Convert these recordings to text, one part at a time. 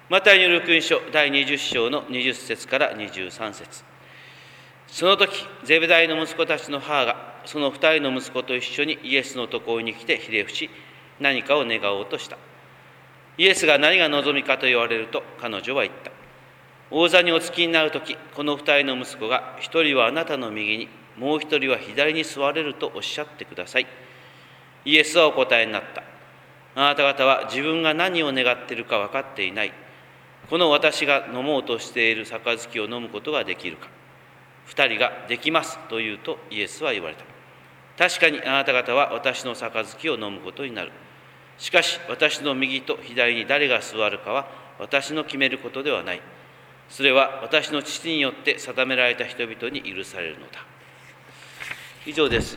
マタイによる福音書第20章の20節から23節。その時、ゼベダイの息子たちの母が、その2人の息子と一緒にイエスのところに来てひれ伏し、何かを願おうとした。イエスが何が望みかと言われると、彼女は言った。王座にお着きになるとき、この2人の息子が、一人はあなたの右に、もう一人は左に座れるとおっしゃってください。イエスはお答えになった。あなた方は自分が何を願っているか分かっていない。この私が飲もうとしている杯を飲むことができるか。2人ができますと言うとイエスは言われた。確かにあなた方は私の杯を飲むことになる。しかし私の右と左に誰が座るかは私の決めることではない。それは私の父によって定められた人々に許されるのだ。以上です。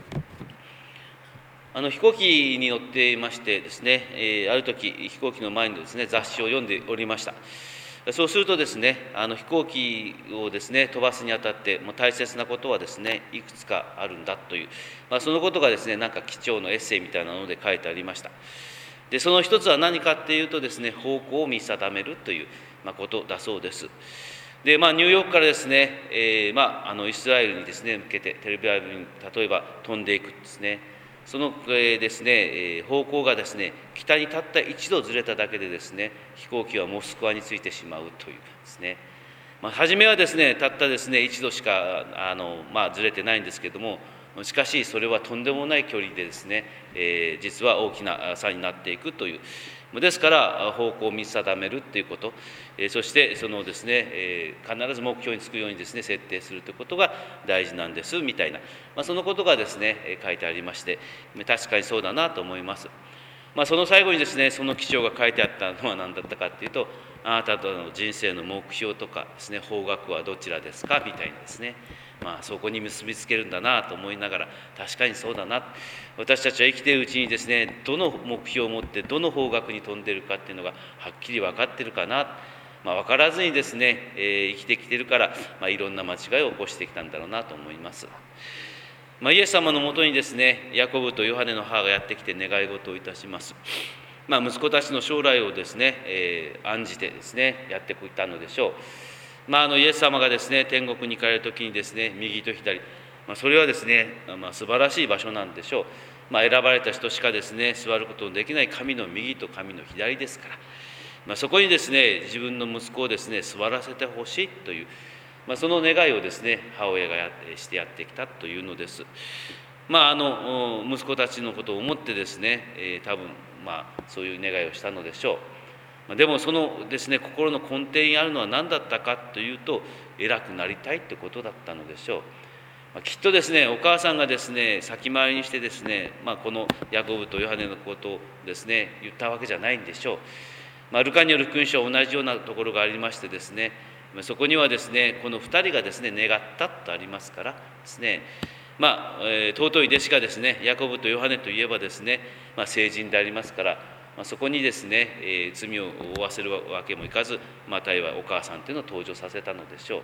飛行機に乗っていましてですね、ある時飛行機の前にですね、雑誌を読んでおりました。そうするとですね、飛行機をですね、飛ばすにあたって大切なことはですね、いくつかあるんだという、そのことがですね、なんか貴重なエッセイみたいなので書いてありました。で、その一つは何かっていうとですね、方向を見定めるということだそうです。で、ニューヨークからですね、イスラエルにですね、向けてテレビアビブに例えば飛んでいくんですね。そのですね、方向がですね、北にたった一度ずれただけでですね、飛行機はモスクワに着いてしまうというですね。初めはですね、たったですね、一度しかずれてないんですけれども、しかしそれはとんでもない距離でですね、実は大きな差になっていくという。ですから方向を見定めるということ、そしてそのですね、必ず目標につくようにですね、設定するということが大事なんですみたいな、そのことがですね、書いてありまして、確かにそうだなと思います。その最後にですね、その記帳が書いてあったのは何だったかっていうと、あなたの人生の目標とかですね、方角はどちらですかみたいなですね、そこに結びつけるんだなと思いながら、確かにそうだな、私たちは生きているうちにですね、どの目標を持ってどの方角に飛んでいるかっていうのがはっきり分かっているかな、分からずにですね、生きてきているから、いろんな間違いを起こしてきたんだろうなと思います。イエス様のもとにですね、ヤコブとヨハネの母がやってきて願い事をいたします。息子たちの将来をですね、案じてですね、やってきたのでしょう。イエス様がですね、天国に行かれる時にですね、右と左、それはですね、素晴らしい場所なんでしょう。選ばれた人しかですね、座ることのできない神の右と神の左ですから、そこにですね、自分の息子をですね、座らせてほしいという、その願いをですね、母親がしてやってきたというのです。息子たちのことを思ってですね、多分そういう願いをしたのでしょう。でもそのですね、心の根底にあるのは何だったかというと、偉くなりたいってことだったのでしょう。きっとですね、お母さんがですね、先回りにしてですね、このヤコブとヨハネのことをですね、言ったわけじゃないんでしょう。ルカによる福音書は同じようなところがありましてですね、そこにはですね、この2人がですね、願ったとありますからですね、尊い弟子がですね、ヤコブとヨハネといえばですね、聖人でありますから、そこにですね、罪を負わせるわけもいかず、マタイはお母さんというのを登場させたのでしょう。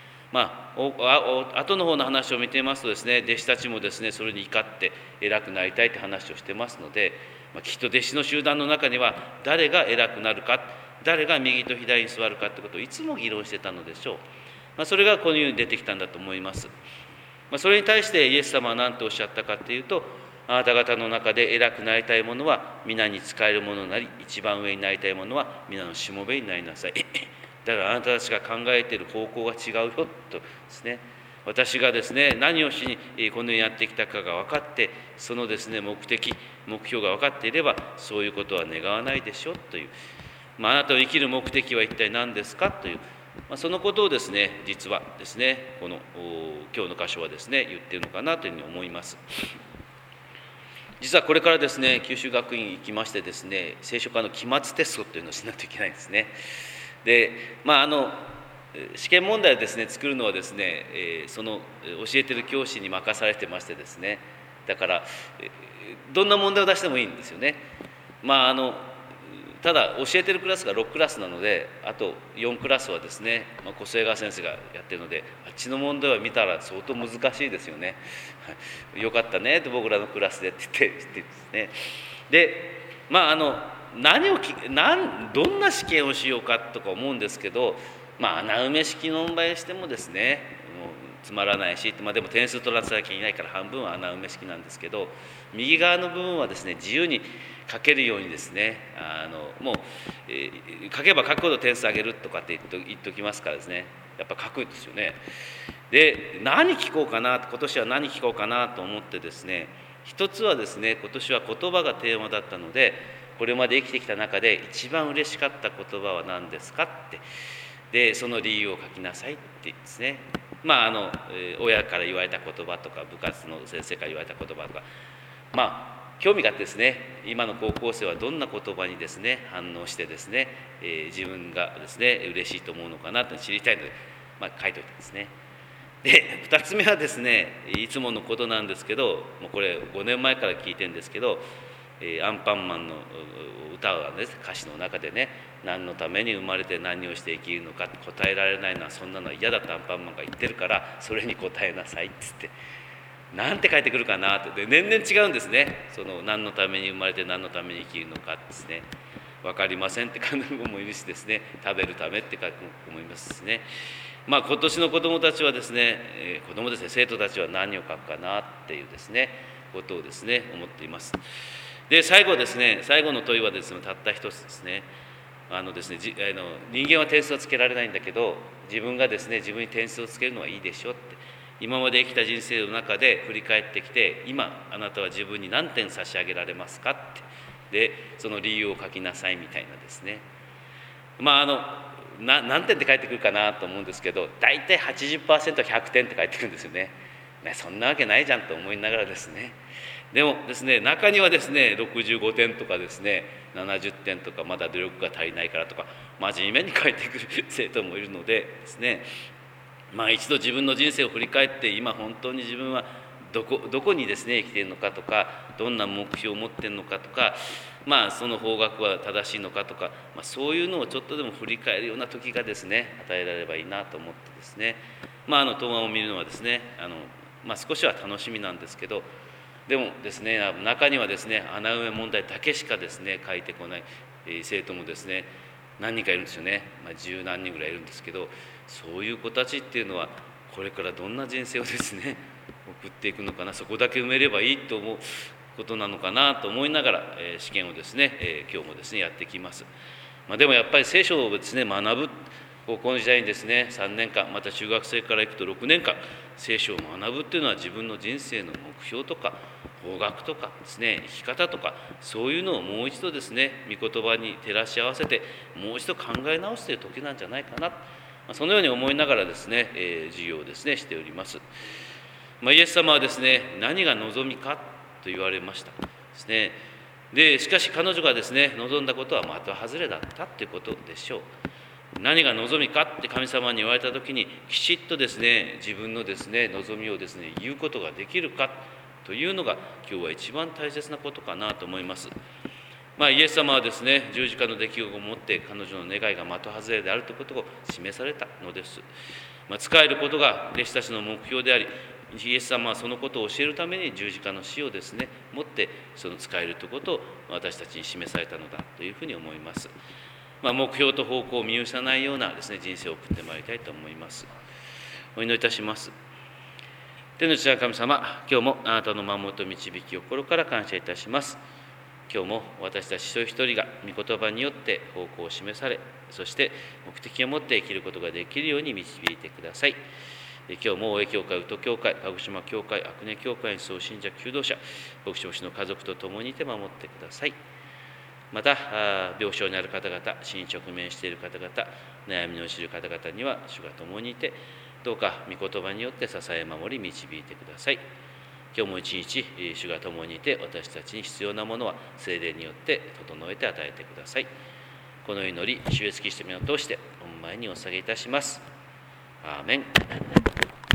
後の方の話を見ていますとですね、弟子たちもですね、それに怒って偉くなりたいという話をしてますので、きっと弟子の集団の中には誰が偉くなるか、誰が右と左に座るかということをいつも議論してたのでしょう。それがこのように出てきたんだと思います。それに対してイエス様は何とおっしゃったかというと、あなた方の中で偉くなりたい者は皆に仕える者なり、一番上になりたい者は皆のしもべになりなさい。だからあなたたちが考えている方向が違うよとですね、私がですね、何をしにこのようにやってきたかが分かって、そのですね、目的、目標が分かっていれば、そういうことは願わないでしょという、あなたの生きる目的は一体何ですかという、そのことをですね、実はですね、この今日の箇所はですね、言っているのかなというふうに思います。実はこれからですね、九州学院行きましてですね、聖書科の期末テストというのをしないといけないんですね。で、試験問題をですね、作るのはですね、その教えてる教師に任されてましてですね、だからどんな問題を出してもいいんですよね。ただ教えてるクラスが6クラスなので、あと4クラスはですね、小菅川先生がやってるので、あっちの問題は見たら相当難しいですよね。よかったねって僕らのクラスでって言ってですね。で、 どんな試験をしようかとか思うんですけど、穴埋め式の場合してもですね、もうつまらないし、でも点数取らせなきゃいけないから半分は穴埋め式なんですけど、右側の部分はですね、自由に書けるようにですね、もう、書けば書くほど点数上げるとかって言っときますからですね、やっぱ書くんですよね。で、何聞こうかな、今年は何聞こうかなと思ってですね、一つはですね、今年は言葉がテーマだったので、これまで生きてきた中で一番嬉しかった言葉は何ですかって、でその理由を書きなさいってですね、親から言われた言葉とか部活の先生から言われた言葉とか、興味があってですね、今の高校生はどんな言葉にですね反応してですね、自分がですね嬉しいと思うのかなと知りたいので、書いておいたんですね。で2つ目はですね、いつものことなんですけど、もうこれ5年前から聞いてるんですけど、アンパンマンの歌はね、歌詞の中でね、何のために生まれて何をして生きるのか答えられないのはそんなのは嫌だとアンパンマンが言ってるから、それに答えなさいっつって、なんて書いてくるかなって。で年々違うんですね。その何のために生まれて何のために生きるのかですね、分かりませんって書く子もいるしですね、食べるためって書く子もいますしね。今年の子どもたちはですね、生徒たちは何を書くかなっていうですねことをですね思っています。で最後の問いはですね、たった一つですね。人間は点数をつけられないんだけど、自分がですね自分に点数をつけるのはいいでしょって、今まで生きた人生の中で振り返ってきて、今あなたは自分に何点差し上げられますかって、でその理由を書きなさいみたいなですね。何点って書いてくるかなと思うんですけど、大体 80%100 点って書いてくるんですよね。そんなわけないじゃんと思いながらですね、でもですね、中にはですね65点とかですね70点とか、まだ努力が足りないからとか真面目に書いてくる生徒もいるのでですね、一度自分の人生を振り返って、今本当に自分はどこにですね生きているのかとか、どんな目標を持っているのかとか、その方角は正しいのかとか、そういうのをちょっとでも振り返るような時がですね与えられればいいなと思ってですね、答案を見るのはですね少しは楽しみなんですけど、でもですね中にはですね穴埋め問題だけしかですね書いてこない生徒もですね何人かいるんですよね。十何人ぐらいいるんですけど、そういう子たちっていうのはこれからどんな人生をですね送っていくのかな、そこだけ埋めればいいと思うことなのかなと思いながら試験をですね今日もですねやってきます。でもやっぱり聖書をですね学ぶ、高校の時代にですね3年間、また中学生から行くと6年間聖書を学ぶっていうのは、自分の人生の目標とか方角とかですね生き方とか、そういうのをもう一度ですね御言葉に照らし合わせてもう一度考え直すという時なんじゃないかな、そのように思いながらですね授業をですねしております。イエス様はですね何が望みかと言われましたですね。でしかし彼女がですね望んだことは的外れだったということでしょう。何が望みかって神様に言われた時に、きちっとですね自分のですね望みをですね言うことができるかというのが今日は一番大切なことかなと思います。イエス様はですね十字架の出来事をもって彼女の願いが的外れであるということを示されたのです。仕えることが弟子たちの目標であり、イエス様はそのことを教えるために十字架の死をですねもってその仕えるということを私たちに示されたのだというふうに思います。目標と方向を見失わないようなですね人生を送ってまいりたいと思います。お祈りいたします。天の父なる神様、今日もあなたの守りと導きを心から感謝いたします。今日も私たち一人一人が御言葉によって方向を示され、そして目的を持って生きることができるように導いてください。今日も大江教会、宇都教会、鹿児島教会、阿久根教会に総信者、求道者、牧師牧師の家族と共にいて守ってください。また病床にある方々、死に直面している方々、悩みに陥る方々には主が共にいて、どうか御言葉によって支え守り導いてください。今日も一日主が共にいて、私たちに必要なものは聖霊によって整えて与えてください。この祈り、主イエスキリストの名を通して御前にお捧げいたします。アーメン。